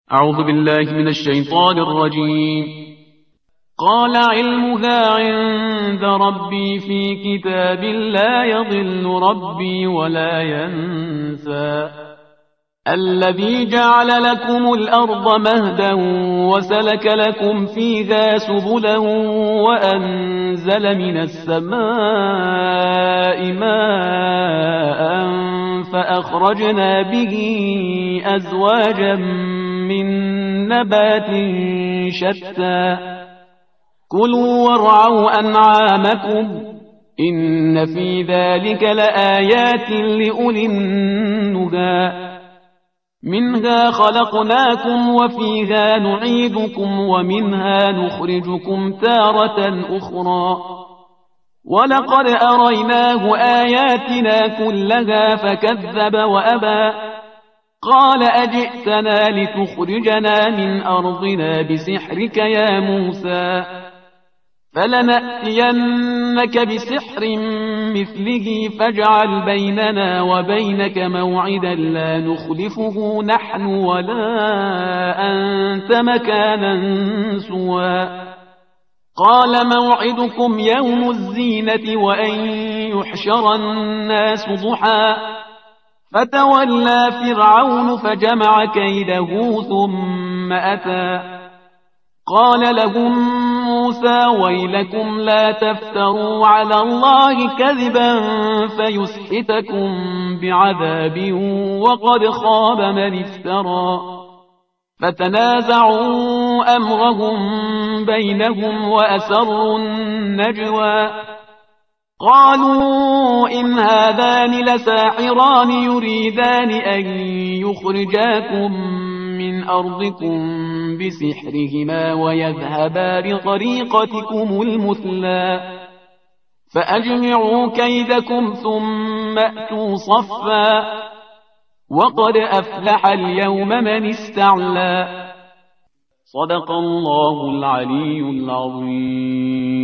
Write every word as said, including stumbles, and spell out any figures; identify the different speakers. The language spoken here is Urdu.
Speaker 1: أعوذ بالله من الشيطان الرجيم. قال علمها عند ربي في كتاب لا يضل ربي ولا ينسى. الذي جعل لكم الأرض مهدا وسلك لكم فيها سبلا وأنزل من السماء ماء فأخرجنا به أزواجا من نبات شتى كلوا وارعوا أنعامكم إن في ذلك لآيات لأولي النهى. منها خلقناكم وفيها نعيدكم ومنها نخرجكم تارة أخرى ولقد أريناه آياتنا كلها فكذب وأبى. قال أجئتنا لتخرجنا من أرضنا بسحرك يا موسى فلنأتينك بسحر مثله فاجعل بيننا وبينك موعدا لا نخلفه نحن ولا أنت مكانا سوى. قال موعدكم يوم الزينة وأن يحشر الناس ضحى فتولى فرعون فجمع كيده ثم أتى. قال لهم موسى ويلكم لا تفتروا على الله كذبا فيسحتكم بعذاب وقد خاب من افترى. فتنازعوا أمرهم بينهم وأسروا النجوى قالوا إن هذان لساحران يريدان أن يخرجاكم من أرضكم بسحرهما ويذهبا بطريقتكم المثلى فأجمعوا كيدكم ثم أتوا صفا وقد أفلح اليوم من استعلى. صدق الله العلي العظيم.